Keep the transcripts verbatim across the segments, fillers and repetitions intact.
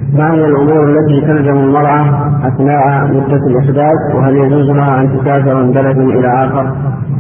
ما هي الأمور التي تلزم المرأة أثناء مدة الإحداث، وهل يجوز لها أن تسافر من بلد إلى آخر؟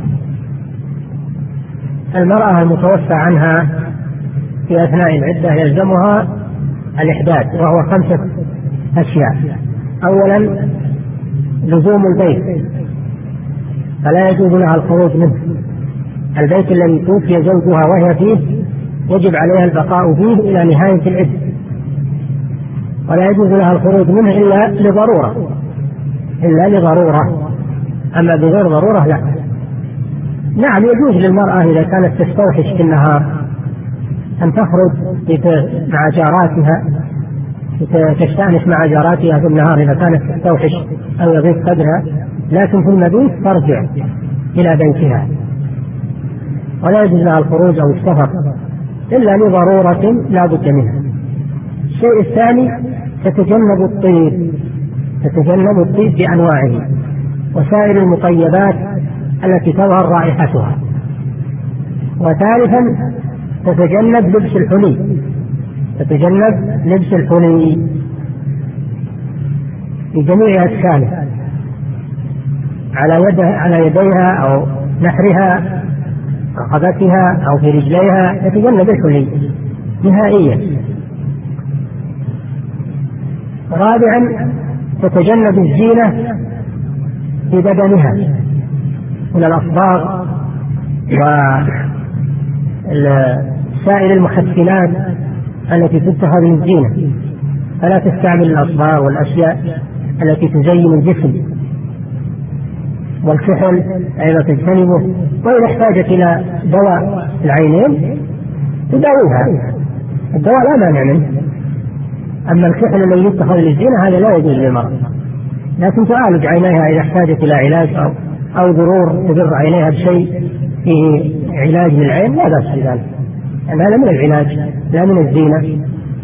المرأة المتوفى عنها في أثناء العدة يلزمها الإحداث، وهو خمسة أشياء. أولا لزوم البيت، فلا يجوز لها الخروج منه. البيت الذي توفي زوجها وهي فيه يجب عليها البقاء فيه إلى نهاية العدة، ولا يجوز لها الخروج منه إلا لضرورة إلا لضرورة أما بغير ضرورة لا. نعم يجوز للمرأة إذا كانت تستوحش في النهار أن تخرج مع جاراتها، تستأنس مع جاراتها في النهار إذا كانت تستوحش أو يضيق قدرها، لكن في المبيت ترجع إلى بيتها، ولا يجوز لها الخروج أو السفر إلا لضرورة لا بد منها. الشيء الثاني تتجنب الطيب تتجنب الطيب بأنواعه وسائر المطيبات التي تظهر رائحتها. وثالثا تتجنب لبس الحلي تتجنب لبس الحلي في جميع أشكاله، على يد على يديها أو نحرها رقبتها أو في رجليها، تتجنب الحلي نهائيا. رابعا تتجنب الزينة في بدنها من الأصباغ وسائر المحسنات التي تتخذ من الزينة، فلا تستعمل الأصباغ والأشياء التي تزين الجسم. والكحل أيضا تجتنبه، وإن احتاجت إلى دواء العينين تداويها، الدواء لا مانع منه. أما الكحل الذي يتخذ للزينة هذا لا يجوز للمرأة، لكن تعالج عينيها إذا احتاجت إلى علاج أو أو ضرور تضر عينيها بشيء فيه علاج للعين لا بأس بذلك، لأن هذا من العلاج لا من الزينة.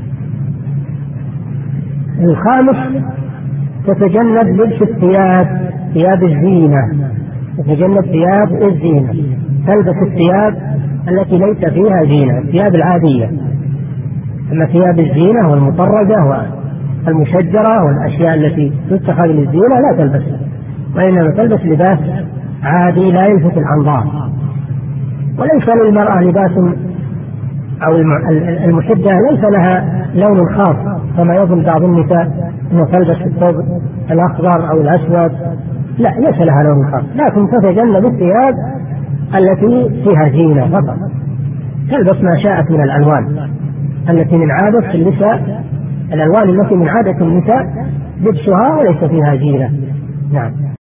الخامس تتجنب لبس الثياب ثياب الزينة تتجنب ثياب الزينة، تلبس الثياب التي ليس فيها زينة، الثياب العادية. أما ثياب الزينة والمطرزة والمشجرة والأشياء التي تتخذ للزينة لا تلبسها، وإنما تلبس لباس عادي لا يلفت الأنظار. وليس للمرأة لباس أو المحدة ليس لها لون خاص كما يظن بعض النساء أنه تلبس الثوب الأخضر أو الأسود، لا ليس لها لون خاص، لكن تتجنب الثياب التي فيها زينة فقط، تلبس ما شاءت من الألوان التي من عادة النساء، الألوان التي من عادة النساء لبسها وليس فيها زينة. نعم.